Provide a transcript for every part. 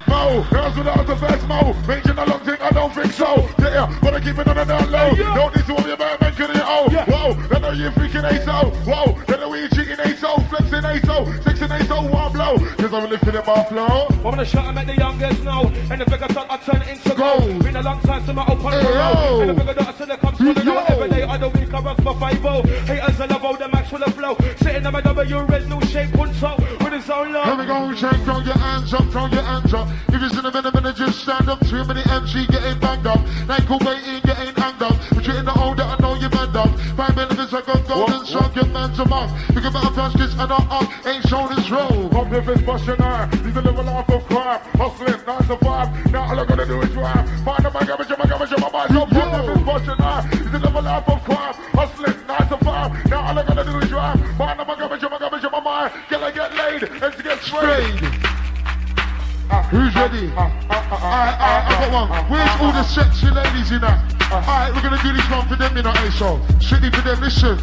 Mo, girls without the best Mo. Making a long thing, I don't think so. Yeah, but I keep it on the down low. Don't need to worry about mentioning it. Oh, whoa, then know you freaking ASO. Whoa, then know you cheating ASO, flexing ASO, sexing ASO, one blow. Cause I'm lifting in my flow. I'm gonna shut and make the youngest know. And the bigger thought I turn it into gold. Been a long time since I open the road. And the bigger thought I said it comes to the road. Every day of the week I rust my 5-0. Haters I love all the max full of flow. Sitting on my W red new shape punto with his own love. Here we go, shake, throw your hands up, throw your hands up. If you're in a minute, just stand up. Too many MC getting banged up. Like waiting, getting hanged up. But you're in the older, I know you bend up. 5 minutes I got golden song, your man's a month. You can better pass this and up, ain't shown this road. Pump your fist, bust your eye. He's a level off of crime. Hustling, 9 to 5. Now all I gotta do is drive. Find my garbage, my mind. So pump your fist, bust your eye. He's a level off of crime. Hustling, 9 to 5. Now all I gotta do is drive. Find my garbage, my mind. Can I get laid and to get sprayed? Who's ready? I got one. Where's all the sexy ladies in that? Alright, we're gonna do this one for them, you know, ASO. Strictly for them, listen.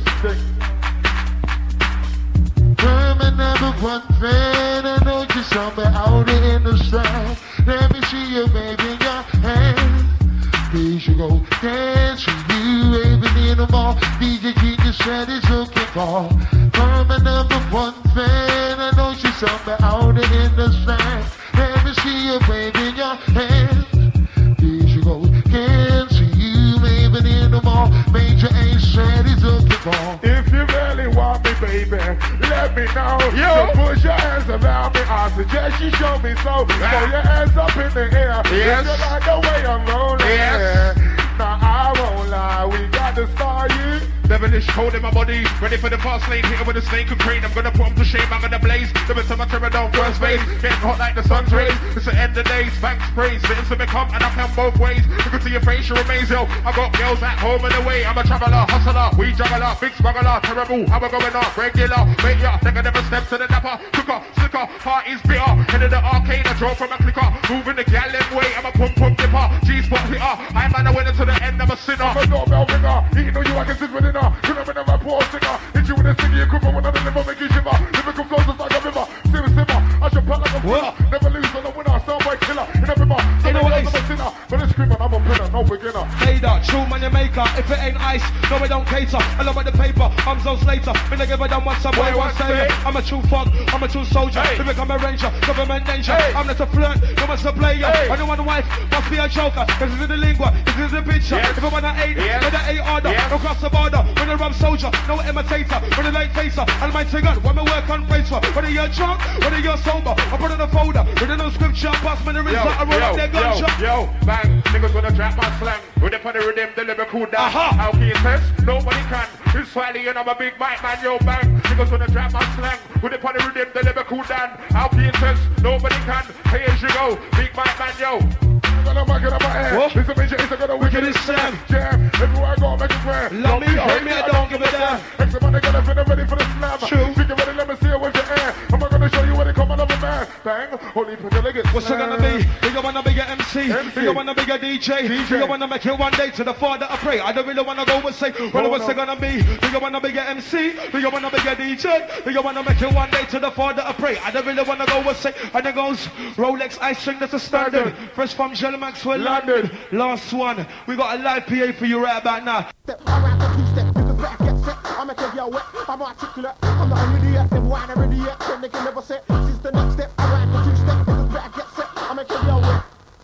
You're my number one fan. I know you're somewhere out in the strand. Let me see you, baby, in your hand. Please you go dance with you, baby, in the mall. DJ Genius said it's looking for. You're my number one fan. I know she's somewhere out in the strand. Let me see you, baby, in your hand. Please you go dance with you, baby, in the mall. Major Ace said he's looking for. If you really want me, baby, let me know. So push your hands around me. I suggest you show me so. Throw your hands up in the air. Yes. You like the way I'm rolling. Yes. Now I won't lie, we got to start you. Devilish cold in my body, ready for the fast lane. Hit him with a snake and crane. I'm gonna put him to shame, I'm gonna blaze. The best of my terror down first base. Getting hot like the sun's rays. It's the end of days, thanks praise. Fitting to become and I come both ways. Look into your face, you're amazing. Yo, I got girls at home and away. I'm a traveler, hustler, we juggler, big smuggler, terrible. How we going on? Regular, make ya. Think I never step to the napper. Cooker, slicker, heart is bitter. Head of the arcade, I draw from a clicker. Moving the gallon way, I'm a pump dipper. G-spot hitter, I'm on the winner to the end, I'm a sinner. I'm a doorbell ringer, even though you I can sit with dinner. Could have been a rapport singer. Hit you with a sticky equipment when I deliver, make you shiver. Lyrical flows just like a river. Simmer, I should pat like a winner. Never lose on the winner, soundboy killer. In a river, I'm a sinner. But it's screaming, I'm a winner, no beginner. Hater, true man, you maker. If it ain't ice, no, I don't cater. I love the paper, I'm so slater. When I give a damn what some boy wants say. I'm a true fog, I'm a true soldier. Hey. To become a ranger, government danger. Hey. I'm not a flirt, no one's a player. Hey. I don't want a wife, must be a joker. This is the lingua, this is the picture. Yes. If I want to aid, with the A order, no cross the border. When I rub soldier, no imitator. When I like facer, and my gun, when I work on brace for. Whether you're drunk, whether you're sober, I put in a folder. With no scripture, pass me the result, I roll up their gunshot. Yo, bang, niggas wanna trap my slang. With the funny rhythm, the lyrical dance. How can you test? Nobody can. It's slightly and I'm a big mic man, yo, bang. Niggas wanna trap my slang. With the funny rhythm, the lyrical dance. How can you test? Nobody can. Hey, as you go, big mic man, yo. I'm gonna back it up my head. It's a major, it's a gonna wicked and slam. Jam, everywhere I go, make it grand. Love me, hate me, I don't give a damn. Everybody gotta feel ready for the slam. True. Think ready, let me see it with your air. I'm gonna show you where they come another man. Bang, holy put your leggings. What's it gonna be? Do you wanna be a MC? Do you wanna be a DJ? Do you wanna make it one day to the Father I pray? I don't really wanna go and say, well, what's it gonna be? Do you wanna be a MC? Do you wanna be a DJ? Do you wanna make it one day to the Father I pray? I don't really wanna go and say, and it goes, Rolex ice string, that's a standard. Fresh from Gel Maxwell, London. Last one, we got a live PA for you right about now. Step, alright, the two-step, if the back gets set, I'ma take your wet, I'm articulate, I'm not an idiot, them wine are idiot, then they can never set, since the next step, alright, the two-step, if the back gets set, I'ma take your wet.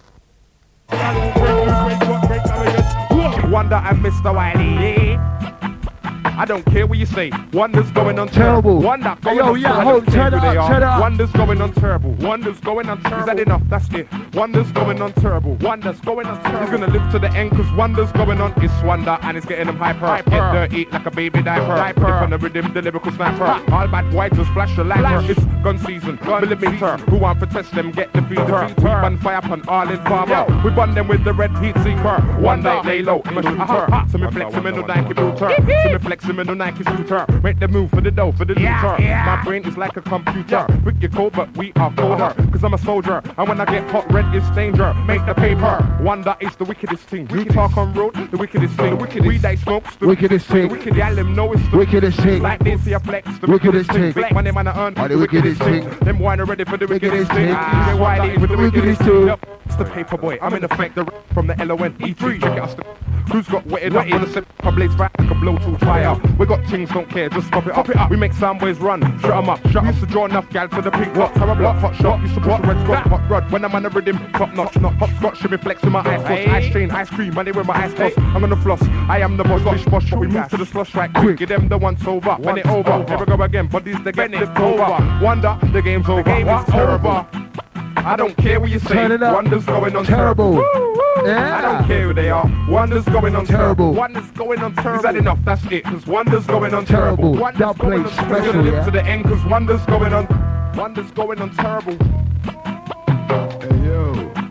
Wonder and Mr. Wiley. I don't care what you say. Wonders going on terrible. Wonder going on terrible. Turn it up. Wonders going on terrible. Wonders going on terrible. Is that enough? That's it. Wonders going on terrible. Wonders going on terrible. He's gonna live to the end because wonders going on. It's wonder and it's getting them hyper. Get dirty like a baby diaper. Dip on the rhythm, the lyrical sniper. All bad white just flash the light. It's gun season. Millimeter. Who want to test them? Get defeated. We burn fire upon all in farmer. We burn them with the red heat seeker. One night lay low. So me flex him in the Nike booter. So me flex flex him in the Nike scooter. Make the move for the dough, for the looter. My brain is like a computer. Quick your cold, but we are colder. Cause I'm a soldier, and when I get hot, red is danger. Make the paper. Wonder is the wickedest thing. You talk on road, the wickedest thing. We that smokes, the wickedest thing. Wicked, yeah, them know it's the wickedest thing. Like they see a flex, the wickedest thing. Big money man I earn, the wickedest thing. Them wine are ready for the wickedest thing. DJ Wiley with the wickedest thing. It's the paper boy, I'm in effect, the from the LONE3. Check it out. Who's got wetted up on the set? Blades back like a blowtorch fire. We got things, don't care, just pop it up. We make soundwaves run, shut 'em up. Shut used to draw enough gal to the pink box. Have a block, hot shot, used to put red scotch, hot rod. When I'm on the rhythm, top notch, not hopscotch. Should be flex with my ice sauce, ice chain, ice cream, money with my ice sauce. I'm gonna floss, I am the boss, fish boss. We move to the slush right quick, give them the once over. When it over, here we go again, bodies they get flipped over. Wonder, the game's over, the game is terrible. I don't care what you say, wonders going on terrible. Yeah. I don't care who they are, wonders going on terrible. Wonders going on terrible. Is that enough? That's it, cause wonders going on terrible. Wonders going on special, yeah. To the end, cause wonders going on terrible. Hey yo.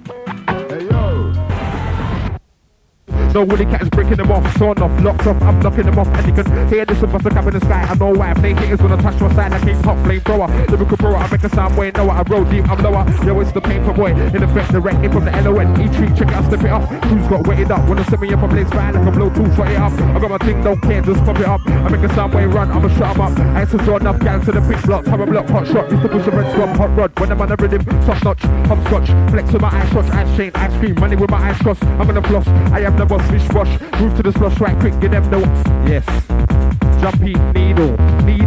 No Willy Cat is breaking them off, sawn off, locked off, I'm knocking them off, and you can hear this bust a cap in the sky. I know why, if they haters wanna touch my side, I keep hot flamethrower, lyrical bro, I make a sound way lower, I roll deep, I'm lower, yo it's the paper boy, in effect the wreck from the LONE3, check it out, step it up, who's got wetted up, wanna set me up a place fire like a blow tooth, shut it up, I got my thing, don't care, just pop it up, I make a sound way run, I'ma shut 'em up, I ain't so draw enough gal to the big blocks, have a block, hot shot, used to push the red scrub, hot rod, when I'm on the rhythm, soft notch, hopscotch, flex with my ice watch, ice chain, ice cream, money with my ice cross, I'm gonna floss, I am the boss, fish wash, move to the slush right quick, get them notes. Yes. Jumpy needle.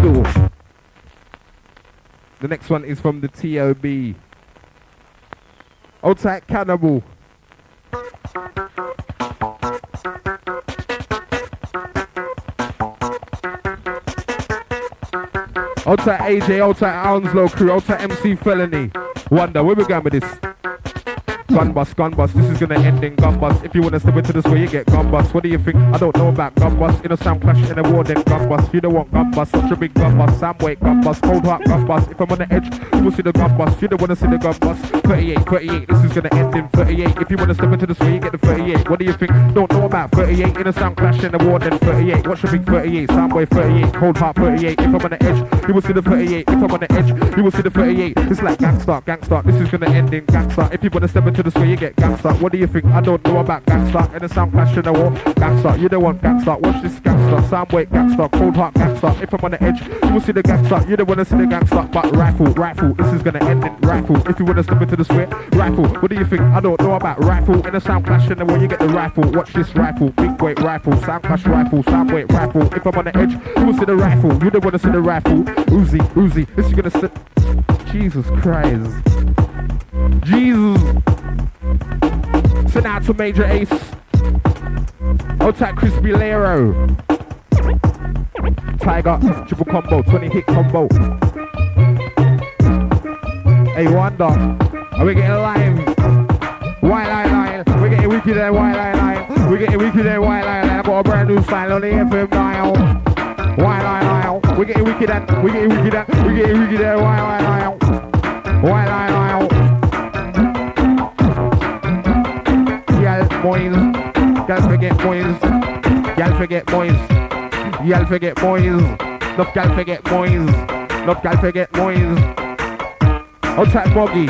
The next one is from the TOB. Old tight cannibal. Old tight AJ, old tight Hounslow crew, old tight MC Felony. Wonder, where we going with this? Gun bust, this is gonna end in gun bust. If you wanna step into this way, you get gun bust. What do you think? I don't know about gun bust. In a sound clash, in a war, then gun bust. You don't want gun bust, such a big gun bust. Soundwave gun bust, cold heart gun bust. If I'm on the edge, you will see the gun bust. You don't wanna see the gun bust. 38, this is gonna end in 38. If you wanna step into this way, you get the 38. What do you think? Don't know about 38. In a sound clash, in a war, then 38. What's your big 38? Soundwave 38, cold heart 38. If I'm on the edge, you will see the 38. If I'm on the edge, you will see the 38. It's like gangsta. This is gonna end in gangsta. If you wanna step into this way, you get gangsta. What do you think? I don't know about gangsta. In a sound clash in a war, gangsta. You don't want gangsta. Watch this gangsta. Soundwave gangsta. Cold heart gangsta. If I'm on the edge, you will see the gangsta. You don't wanna see the gangsta. But rifle. This is gonna end in rifle. If you wanna step into this way, rifle. What do you think? I don't know about rifle. In a sound clash in a war, you get the rifle. Watch this rifle. Big weight rifle. Sound clash rifle. Soundwave rifle. If I'm on the edge, you will see the rifle. You don't wanna see the rifle. Uzi. This is gonna sit. Jesus Christ. Jesus. Send out to Major Ace. Old tight Crispy Lero. Tiger, triple combo, 20 hit combo. Hey Wonder, are we getting live? White line. We're getting wicked and white line. We're getting wicked and white line. I got a brand new style on the FM dial. White line. We're getting wicked and white line. White line. Boys, y'all forget boys. Enough gal forget boys. Old tight Moggy.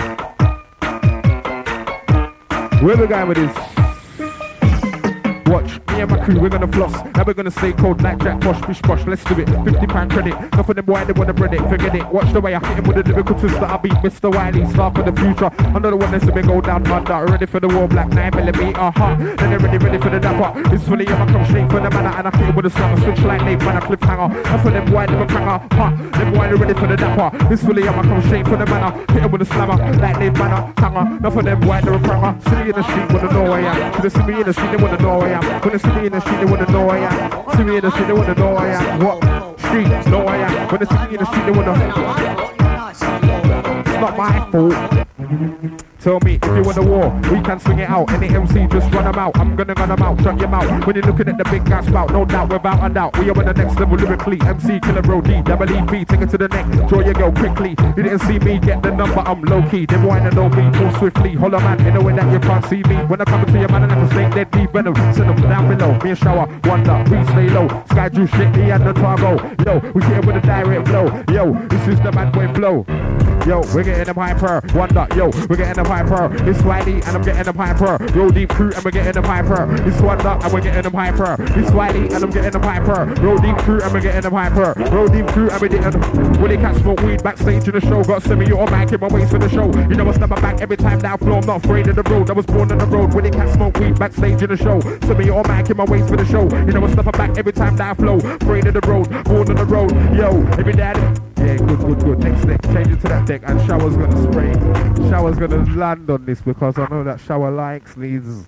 Where we going with this? Watch, me and my crew, we're gonna floss. Now we're gonna stay cold like Jack Bosch, bish bosh, let's do it. £50 credit, enough of them why they wanna bread it, forget it. Watch the way I hit him with a lyrical twist that I beat Mr. Wiley, star for the future. Another one that's to go down under, ready for the war, black 9mm, Then they're ready for the dapper. It's fully I come straight for the manner, and I hit him with a slammer, switch like Nate, man, a cliffhanger. And for them why they were clanger, them why they're ready for the dapper. It's fully I come straight for the manner, hit him with a slammer, like Nate, man, a hanger. Enough of them why they were clanger. See me in the street, wanna know where I am. Should they see me in the street, they wanna know where I am. When they see me in the street, they wanna know I am. See me in the street, they wanna know I am. What? Street, know I am. When they see me in the street, they wanna. It's not my fault. Tell me if you want a war, we can swing it out. Any MC, just run them out. I'm gonna run them out, shut your mouth. When you're looking at the big gas spout, no doubt, without a doubt. We are on the next level lyrically. MC, Killer Bro D, double EP, take it to the neck. Draw your girl quickly. You didn't see me get the number, I'm low key. Them wanna know me, move swiftly. Holler man, in a way that you can't see me. When I come into your man, I like a snake, deadly venom. Send them down below. Me and Shower, Wonder, we stay low. Sky Drew, shit, me and the Targo. Yo, we hit it with a direct blow. Yo, this is the bad boy flow. Yo, we're getting them hyper. Wonder, yo, we're getting them hyper. It's Wiley and I'm getting them hyper. Roll Deep Crew and we're getting them hyper. It's Wonder and we're getting them hyper. It's Wiley and I'm getting them hyper. Roll Deep Crew and we're getting them hyper. Roll Deep Crew and we're getting them. When they can't smoke weed backstage in the show, got semi-automatic in my waist for the show. You know I step my back every time down floor. I'm not afraid of the road. I was born on the road. When they can't smoke weed backstage in the show, semi-automatic in my waist for the show. You know I step my back every time down flow. Afraid of the road, born on the road. Yo, every daddy. Yeah, good. Next deck, change it to that deck, and Shower's gonna spray. Shower's gonna land on this because I know that Shower likes these.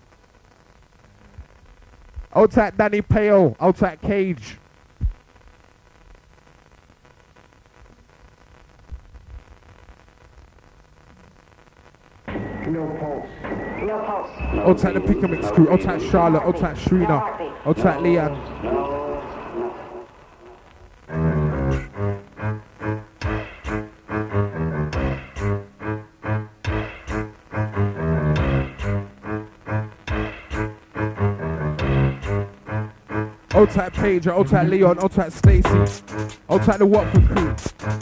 Out at Danny Pale, out at Cage. No pulse. Out at the Pick and Mix crew, out at Charlotte, out at Shrina, out at Leanne. Out at Paige, out at Leon, out at Stacy, out at the Watford crew,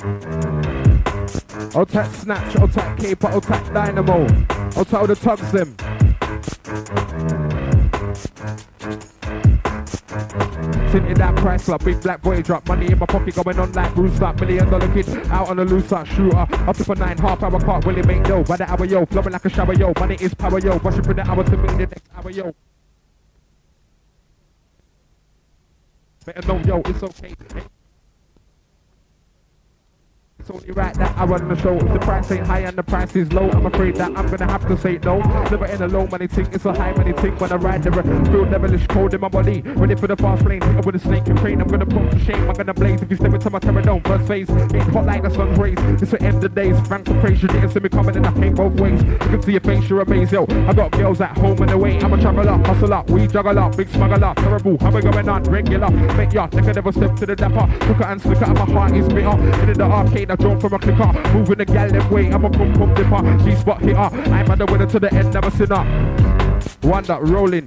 out at Snatch, out at Caper, out at Dynamo, out at all the tugs them. Sitting in that price club, big black boy drop, money in my pocket going on like Bruce up, $1 million kid out on a loose up, shooter, up to for 9, half-hour cart, will it make dough, by the hour yo, flowing like a shower yo, money is power yo, rushing for the hour to meet the next hour yo. Better know, yo, it's okay. It's only right that I run the show. If the price ain't high and the price is low, I'm afraid that I'm gonna have to say no. Never in a low money thing, it's a high money thing. When I ride the feel devilish cold in my body. Ready for the fast lane, hit up with a snake and crane. I'm gonna put to shame, I'm gonna blaze. If you step into my terror dome, first phase, getting hot like the sun's rays. It's the end of days, frank for praise. You didn't see me coming and I came both ways. You can see your face, you're amazed, yo. I got girls at home and away. I'm a juggler, hustle up, we juggle up, big smuggler, terrible. How we going on? Regular, make ya, they can never step to the dapper. Look at and slicker, and my heart is bitter. In the arcade, I drawn from a clicker. Moving the gal them way, I'm a pum dipper. G-spot hitter, I'm at the winner to the end, never sinner. Wonder, rolling.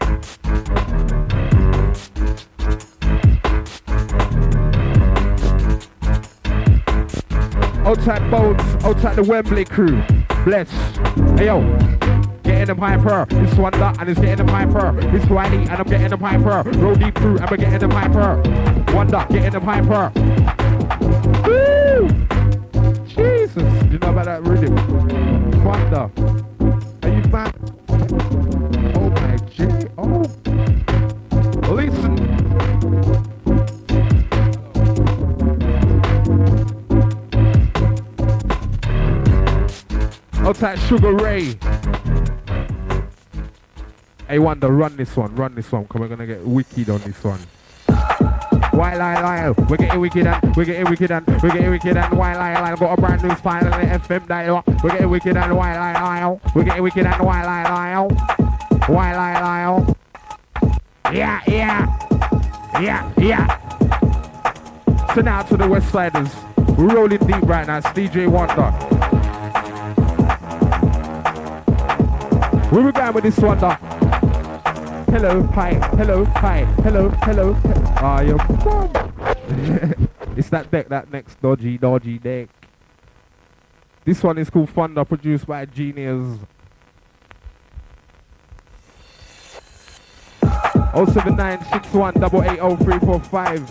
Outside Bones, outside the Wembley crew. Bless. Hey yo, getting them hyper. It's Wonder and it's getting them hyper. It's Wiley and I'm getting them hyper. Roll Deep crew and we're getting them hyper. Wonder, getting them hyper. Woo! Jesus, you know about that rhythm? Wonder. Are you mad? Oh my G. Oh. Listen. Outside Sugar Ray. Hey Wonder, run this one, cause we're gonna get wicked on this one. While we're getting wicked and we're getting wicked and we're getting wicked and while got a brand new style on the FM dial. We're getting wicked and while we're getting wicked and while yeah. So now to the West Siders, we're rolling deep right now. It's DJ Wonder. Where we going with this Wonder? Hello, hi, hello, hi, hello. Ah, you're it's that deck, that next dodgy deck. This one is called Thunder, produced by Genius. 07961 880 345.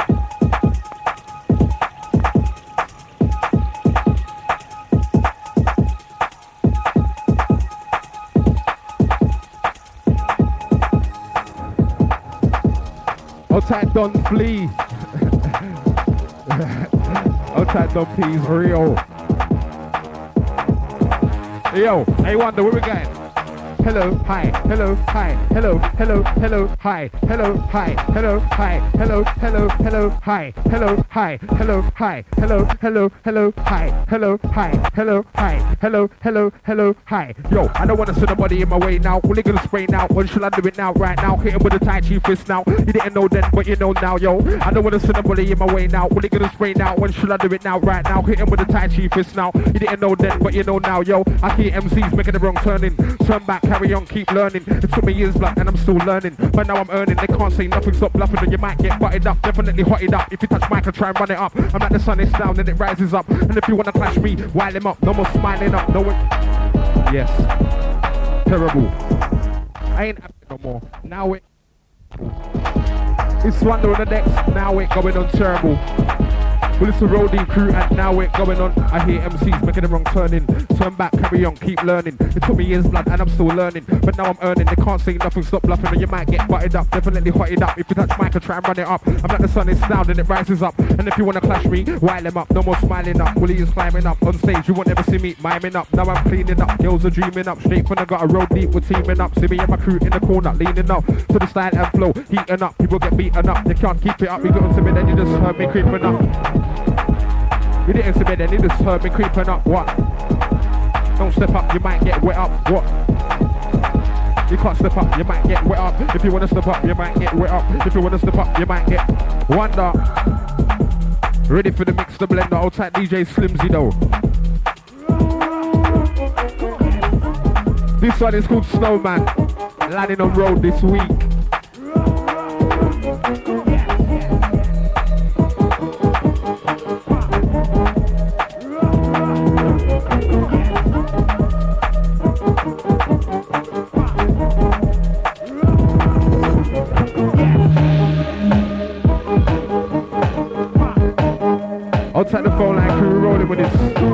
Outside Don Flea. Outside Don P is real. Yo, hey Wonder, where we going? hello, hi, hello, hi, hello, hello, hello, hi, hello, hi, hello, hi, hello, hello, hello, hi, hello, hi, hello, hi, hello, hello, hello, hi, hello, hi, hello, hi, hello, hello, hello, hi. Yo, I don't wanna send nobody in my way now. We're gonna spray now. What should I do it now? Right now, hit him with a Tai Chi fist now. You didn't know then, but you know now, yo. I don't wanna send nobody in my way now. We're gonna spray now. When should I do it now? Right now, hit him with a Tai Chi fist now. You didn't know then, but you know now, yo. I hear MCs making the wrong turning. Turn back, carry on, keep learning. It took me years, blood, and I'm still learning. But now I'm earning. They can't say nothing, stop bluffing, or you might get butted up. Definitely hotted up. If you touch mic, I'll try and run it up. I'm like the sun is down, and it rises up. And if you wanna clash me, wild him up. No more smiling up. No one. Yes. Terrible. I ain't happy no more. Now it's Swandle on the decks. Now it going on terrible. Well, it's the roadie crew and now we're going on. I hear MCs making the wrong turning. Turn back, carry on, keep learning. It took me years, blood, and I'm still learning. But now I'm earning. They can't say nothing, stop bluffing, or you might get butted up. Definitely hotted up. If you touch mic, I'll try and run it up. I'm like the sun is down and it rises up. And if you wanna clash me, wild him up. No more smiling up. Willie is climbing up on stage. You won't ever see me miming up. Now I'm cleaning up. Girls are dreaming up. Straight from the gutter, road deep, we're teaming up. See me and my crew in the corner, leaning up to the style and flow, heating up. People get beaten up. They can't keep it up. You got to me, then you just heard me creeping up. You didn't see me then, you just heard me creeping up, what? Don't step up, you might get wet up, what? You can't step up, you might get wet up. If you wanna step up, you might get wet up. If you wanna step up, you might get wonder. Ready for the mix, the blender, old tight DJ Slimzy though. This one is called Snowman, landing on road this week. I'll take the phone line crew rolling with this.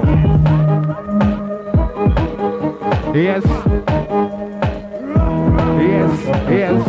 Yes. Yes. Yes.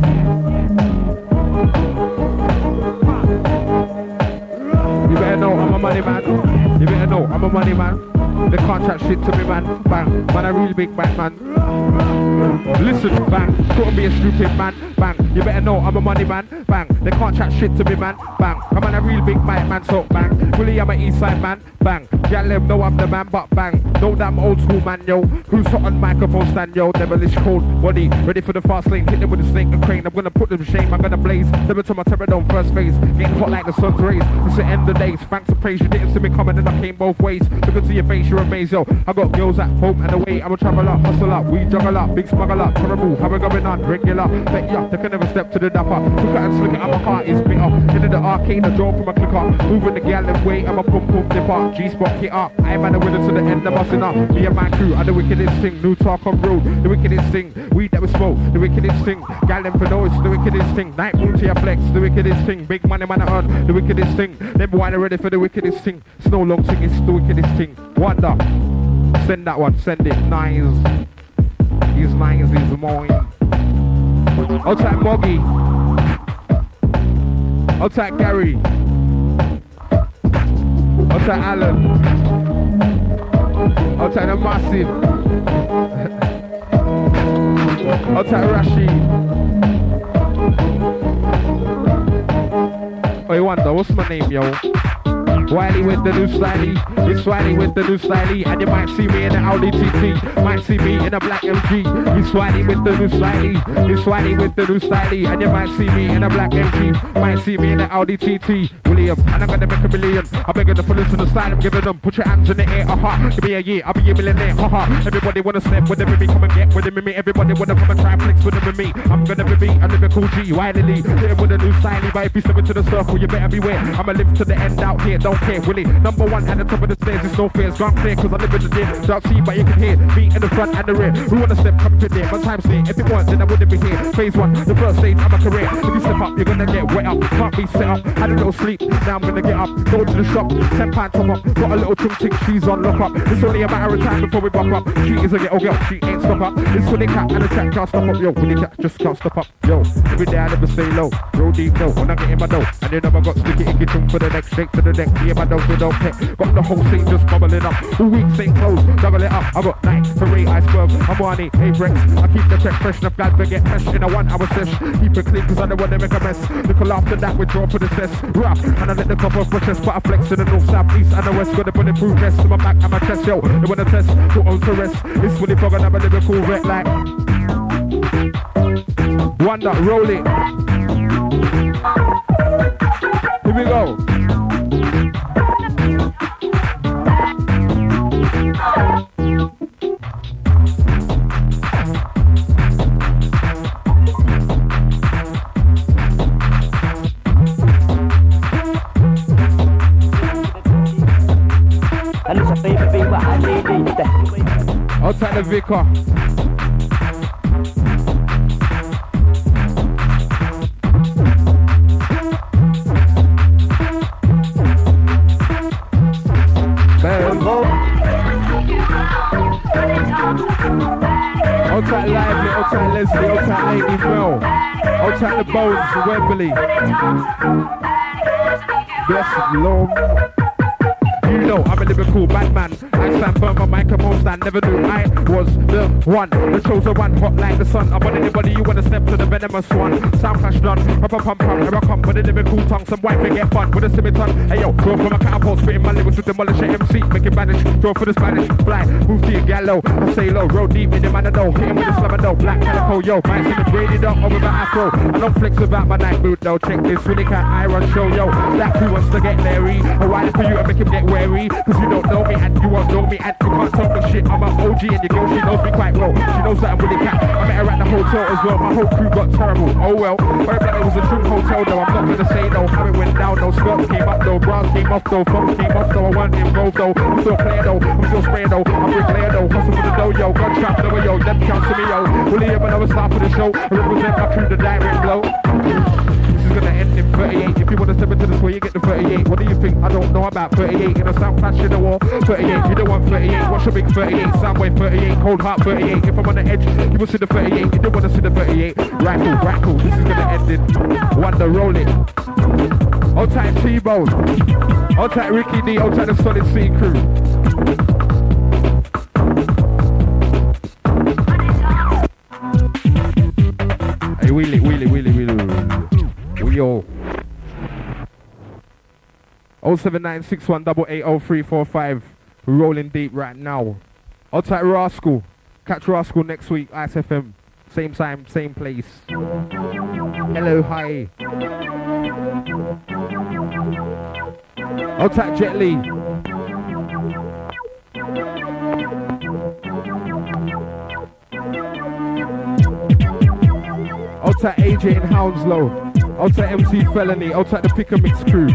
You better know I'm a money man. You better know I'm a money man. They can't chat shit to me, man. Bang. Man, a real big bang, man. Listen, bang. Couldn't be a stupid man. Bang. You better know I'm a money man. Bang. They can't chat shit to me, man. Bang. I'm on a real big mic, man. So bang. Really, I'm an east side man. Bang. Y'all them know I'm the man, but bang. Know that I'm old school man, yo. Who's hot on microphone stand, yo? Devilish cold body. Ready for the fast lane. Hit them with a snake and crane. I'm gonna put them to shame. I'm gonna blaze. Never to my terradome first phase. Getting hot like the sun's rays. It's the end of the days. Thanks for praise. You didn't see me coming and I came both ways. Look into your face, you're amazed, yo. I got girls at home and away. I'm a traveler, hustle up, we juggle up, big smuggle up, terrible. How we going on? Regular. Bet ya, they can never step to the dapper. Look at and slick it, my heart is bitter. Into the arcade, I draw from a clicker. Moving the gallon way, I'm a pump dipper. G-spot hit up. I'm at the winner to the end, I'm busting up. Me and my crew are the wickedest thing. New talk on road, the wickedest thing. Weed that we smoke, the wickedest thing. Gallon for noise, the wickedest thing. Night moon to your flex, the wickedest thing. Big money man I earn, the wickedest thing. Them boy are ready for the wickedest thing. Snow long thing, it's the wickedest thing. Wonder. Send that one, send it. Nice. He's nice, he's mine. Outside Moggy. Outside Gary. Outside Alan. Outside the Massive. Outside Rashid. Oh, you wonder, what's my name, yo? Wiley with the new stylie, it's Wiley with the new stylie, and you might see me in the Audi TT, might see me in a black MG. It's Wiley with the new stylie, it's Wiley with the new stylie, and you might see me in a black MG, might see me in the Audi TT. William, and I'm gonna make $1 million. I'm begging the police to the style I'm giving them. Put your hands in the air, Give me a year, I'll be a millionaire, Everybody wanna step with them with me, come and get with them with me. Everybody wanna come and try and flex with them with me. I'm gonna be me, a lyrical G, Wiley Lee. Hit him with a new stylie, but if you step into the circle, you better beware. I'ma live to the end out here, don't care, Willie. Number one at the top of the stairs, it's no fear, it's gone clear, cause I live in the day. Don't see, but you can hear me in the front and the rear. Who wanna step, come to there, my time's near. If it weren't, then I wouldn't be here. Phase one, the first stage of my career. If you step up, you're gonna get wet up. Can't be set up, had a little sleep, now I'm gonna get up. Go to the shop, £10 top up. Got a little chung chick, she's on lock up. It's only a matter of time before we buck up. She is a ghetto girl, she ain't stop up. It's Willie Cat and the track can't stop up. Yo, Willie Cat just can't stop up. Yo, every day I never stay low. Roll deep low when I get in my dough. And then I got sticky icky tune for the next shake to the neck. Me and my dough so don't pick. Got the whole scene just bubbling up. All week same clothes, juggle it up. I got night, parade, iceberg. I'm Warnie, Apex. I keep the check fresh enough, glad to get fresh in a 1 hour session. Keep it clean cause I don't want to make a mess. Little after that withdraw for the cess. Rough, and I let the copper for chest. But I flex in the north, south, east and the west. Got a bulletproof vest to my back and my chest. Yo, they wanna test, put on to rest. It's fully fog and I'm a lyrical vet like Wonder, roll it. Here we go. Outside the vicar. Outside Lively, outside Leslie, outside Lady Mel, outside the Bones, Wembley. Bless Lord. You know I'm a lyrical bad man. I stand firm on microphone stand. Never knew I was the one, the chosen one, hot like the sun. I'm on anybody you wanna step to the venomous one. Sound clash done, pump, here I come with a lyrical tongue. Some white get fun with a scimitar. Hey yo, throw from a catapult, spitting my lyrics to demolish a MC, make it vanish. Throw for the Spanish, fly, move to your gallow. I say low, roll deep in the man I know. Hit him with a slammer though, black calico, yo. My instrument braided up over my afro. I don't flex about my night mood though. Check this, Willie Cat, I run show, yo. That who wants to get leery. I ride it for you and make him get wary. Cause you don't know me and you won't know me and you can't talk me shit. I'm an OG and your girl, she knows me quite well. She knows that I'm Willie Cat. I met her at the hotel as well. My whole crew got terrible. Oh well. Very black, it was a true hotel though. I'm not gonna say no. How it went down though. Skirts came up though. Bras came off though. Phones came off though. I wasn't involved though. I'm still clear though. I'm still spraying though. I'm bricklayer though. Hustle for the dough yo. Gunshot never yo. Them counts to me yo. Willie ever never start for the show. I represent my crew, the direct blow. This is gonna end in 38. If you wanna step into the square, you get the 38. What do you think? I don't know about 38. In a sound clash in the war. 38. You don't want 38. What's your big 38? Soundwave 38. Cold heart 38. If I'm on the edge, you will see the 38. You don't wanna see the 38. Rackle. This is gonna end in Wonder, roll it. Old tight T-Bone. Old tight Ricky D. Old tight the Solid C crew. Hey, wheelie. Yo. 07961880345. Rolling deep right now. Outside Rascal. Catch Rascal next week. Ice FM. Same time, same place. Hello, hi. Outside Jet Li. Outside AJ in Hounslow. Outside MC Felony. Outside the Pick a Mix crew.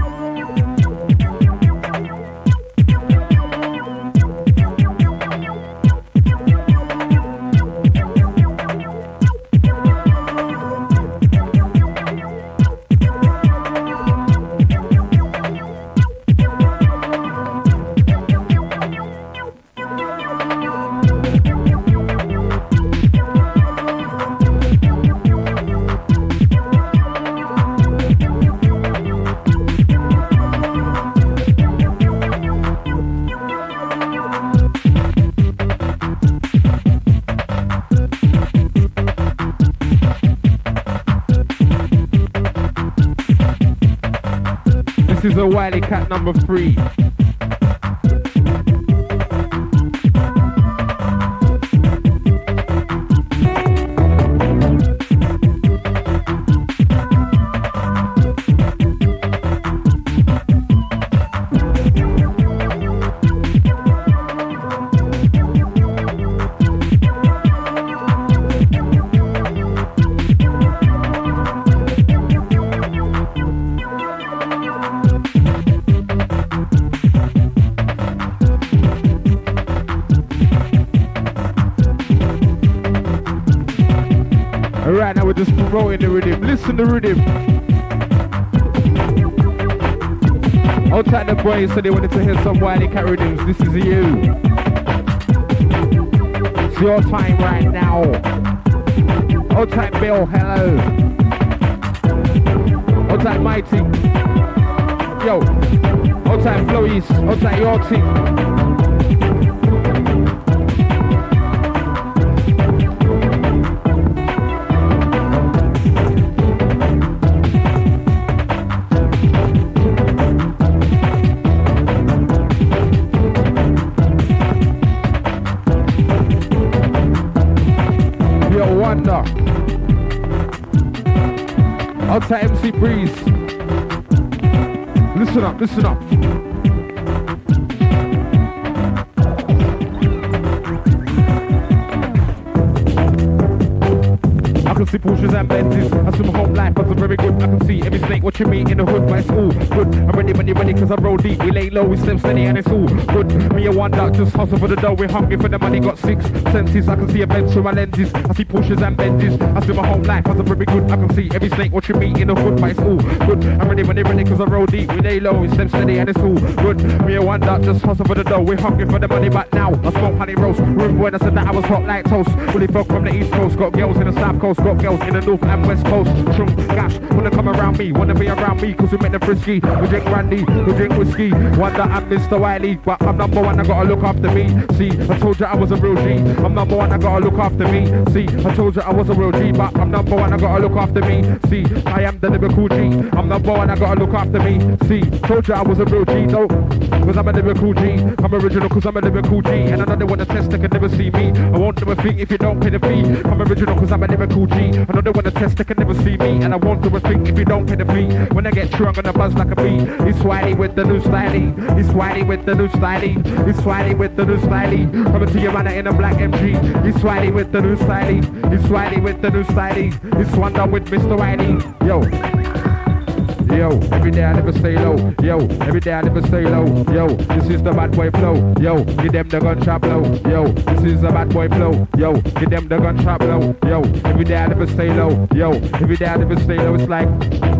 This is a Wiley Cat number 3. Right now we're just promoting the rhythm. Listen to the rhythm. Outside the boys, so they wanted to hear some Wiley Cat rhythms. This is you. your time right now. Hold tight, Bill. Hello. Hold tight, Mighty. Yo. Hold tight, Flowies. Hold tight, your team. Wonder. Outside MC Breeze. Listen up, listen up. I can see Porsches and Benzes. I see my home life, but I'm very good. I can see every snake what you meet in the hood, but it's all good. I'm ready, cause I roll deep. We lay low, we step steady, and it's all good. Me and one that just hustle for the dough. We're hungry for the money, got 6 senses. I can see events through my lenses. I see Porsches and Benzes. I see my home life, cause I'm very good. I can see every snake what you meet in the hood, but it's all good. I'm ready, cause I roll deep. We lay low, we step steady, and it's all good. Me and one that just hustle for the dough. We're hungry for the money, but now I smoke honey roast. Remember when I said that I was hot like toast? Really folk from the East Coast, got girls in the South Coast. Got girls in the North and West Coast. True, gosh, wanna come around me, wanna be around me, cause we make the frisky. We drink brandy, we drink whiskey. Wonder I'm Mr. Wiley, but I'm number one, I gotta look after me. See, I told you I was a real G. I'm number one, I gotta look after me. See, I told you I was a real G, but I'm number one, I gotta look after me. See, I am the lyrical G. I'm number one, I gotta look after me. See, told you I was a real G, no, cause I'm a lyrical G. I'm original cause I'm a lyrical G. And I know they wanna test, they can never see me. I won't do a thing if you don't pay the fee. I'm original cause I'm a lyrical G. I know they wanna test, they can never see me. And I won't do a thing if you don't pay the fee. When I get true, I'm gonna buzz like a bee. He's swiley with the new styley. He's swiley with the new styley. He's swiley with the new styley. Coming to your man in a black MG. He's swiley with the new styley. He's swiley with the new styley. He's Wonder with Mr. Wiley. Yo. Yo, every day I never stay low. Yo, every day I never stay low. Yo, this is the bad boy flow. Yo, give them the gunshot blow. Yo, this is the bad boy flow. Yo, give them the gunshot blow. Yo, every day I never stay low. Yo, every day I never stay low. It's like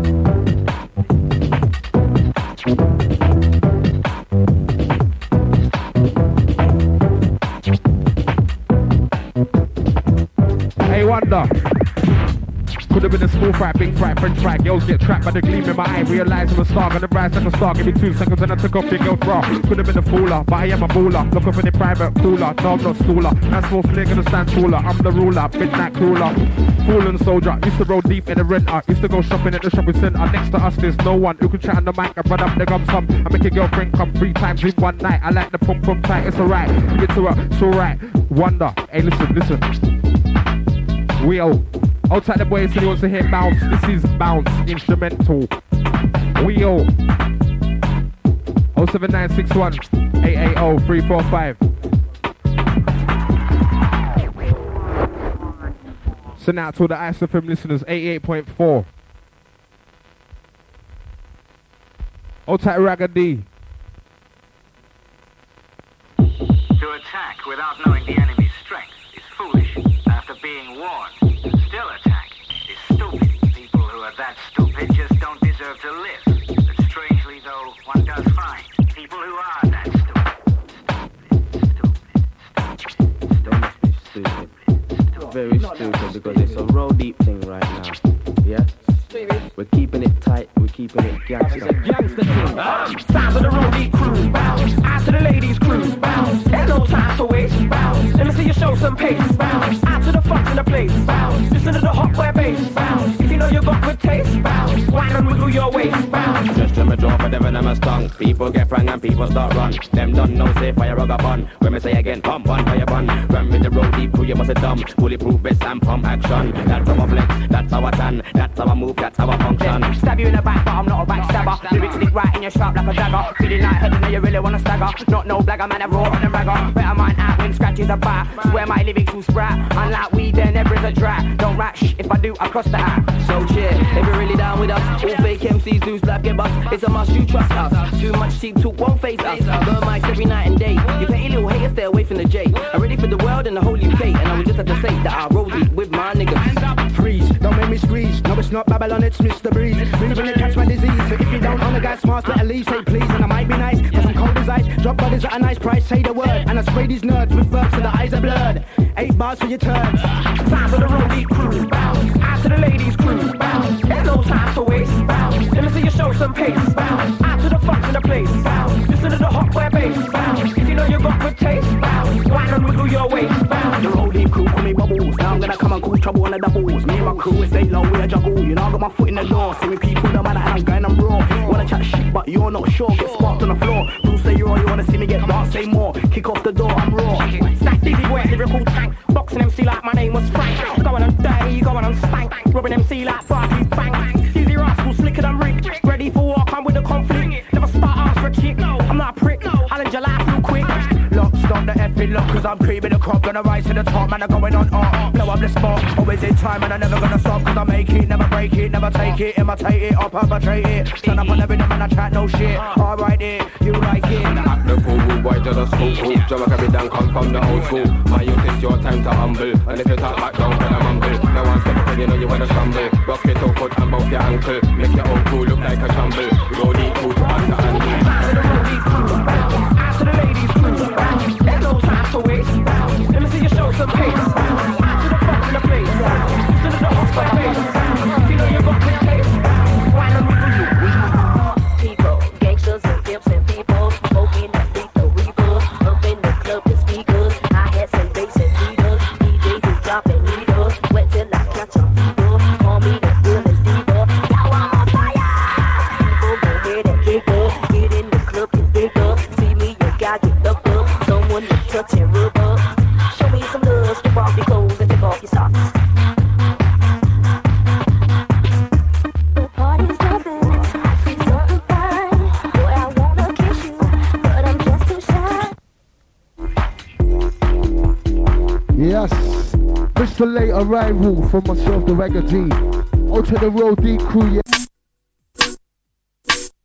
Hey Wonder. Could have been a small fry, big fry, French fry. Girls get trapped by the gleam in my eye. Realize I'm a star, gonna rise like a star. Give me 2 seconds and I took off your girl's bra. Could have been a fooler, but I am a baller. Look up in the private cooler. No, I'm not stooler. That's small flick, gonna stand taller. I'm the ruler, midnight cooler. Fallen soldier, used to roll deep in the renter. Used to go shopping at the shopping centre. Next to us, there's no one who can chat on the mic and run up the gums hum. I make a girlfriend come 3 times in one night. I like the pump pump tight, it's alright. Give it to her, it's alright. Wonder, hey listen. Wheel. Outside the boys, he wants to hear bounce. This is bounce, instrumental. Wheel. 07961 880 345. Send out to all the ISFM listeners, 88.4. Outside Raggedy. To attack without knowing the enemy's strength is foolish. After being warned, still attack is stupid. People who are that stupid just don't deserve to live. But strangely though, one does find people who are that stupid. Very stupid because it's a real deep thing right now. Yeah? We're keeping it tight, we're keeping it gangster. It's a gangster thing. Sounds of the road deep cruise, bounce. Out to the ladies cruise, bounce. There's no time to waste, bounce. Let me see you show some pace, bounce. Out to the fucks in the place, bounce. Listen to the hot boy bass, bounce. If you know you got good taste, bounce. Wine and wiggle your waist, bounce. Just to me draw for the venomous tongue. People get frank and people start run. Them don't know say fire rugger bun. When me say again, pump on fire bun. Run with the road deep crew, you must have dumb. Bulletproof vest and pump action. That's our flex, that's our tan, that's our move, that's our function. Stab you in the back, but I'm not a backstabber. Lyrics stick right in your sharp like a dagger. Feeling like head, know you really wanna stagger. Not no blagger, man, I raw on the ragger. Better mind out when scratches are back. Swear my lyrics will sprat. Unlike weed, there never is a drat. Don't rat shh, if I do, I cross the app. So shit, if you're really down with us, all fake MCs lose life, get bust. It's a must, you trust us. Too much cheap talk won't face us. Burn mics every night and day. You petty little haters, stay away from the J. I'm ready for the world and the whole UK. And I would just have to say that I roll deep with my niggas. Freeze, don't make me squeeze. No, it's not Babylon, it's Mr. Breeze. Moving to catch my disease. So if you don't own a guy's smart, better leave, say please. And I might be nice, cause I'm cold as slice. Drop bodies at a nice price, say the word. And I spray these nerds with verbs so the eyes are blurred. 8 bars for your turns. Sounds of the roadie crew, bounce. Out to the ladies crew, bounce. There's no time to waste, bounce. Let me see you show some pace, bounce. Out to the funks in the place, bounce. Listen to the hot wire bass, bounce. If you know you got good taste, bounce. Why don't wiggle your waist, bounce. The roadie crew call me bubbles. Now I'm gonna come and cause trouble on the doubles. Me and my crew, stay low, we a juggle. You know I got my foot in the door. See me people, no matter how I'm going, I'm raw. Wanna chat shit, but you're not sure. Get sparked on the floor. Don't say you're all, you wanna see me get dark, say more. Kick off the door, I'm raw. Stack dizzy wet, lyrical tank. Boxing MC like my name was Frank. Going on dirty, going on stank. Robbing MC like Barkley bang. Easy rascal, slicker than Rick. Ready for war, come with the conflict. Never start ask for a chick. I'm not a prick. I'll end your life real quick. Lock, stop the effing lock, cause I'm creeping the crop. Gonna rise to the top, man, I'm going on art. Blow up the spot, always in time, and I'm never gonna stop. Cause I make it, never break it, never take it. Imitate it, I'll perpetrate it. Stand up on the rhythm and I chat no shit. I'll write it, you like it. Act the fool, boy, just a school. Jamaica be down, come from the old school. My youth, it's your time to humble. And if you talk back down, then I'm humble. Now one step up, you know you wanna stumble. Rock your toe foot and both your ankle. Make your old crew look like a shamble. Roadie crew to answer and out to the ladies crew, bounce. There's no time to waste, bounce. Let me see you show some pace, bounce. Out to the fuck in the place, bounce. Listen to the hot spot bass, bounce. If you know you got good taste, bounce. Why don't we people, gangsters and pimps and people, smoking the beat, the reaper, up in the club, the speakers, hi-hats and bass and leaders, DJs is dropping needles, wet till I catch a fever, call me the realest diva, yo, I'm on fire! People go ahead and kick up, get in the club and bigger, see me, you gotta get up, someone to touch and rub up, show me some love, strip off your clothes and take off your socks. Yes, Mr. Late Arrival from myself, the Reggae T. Out to the roadie crew,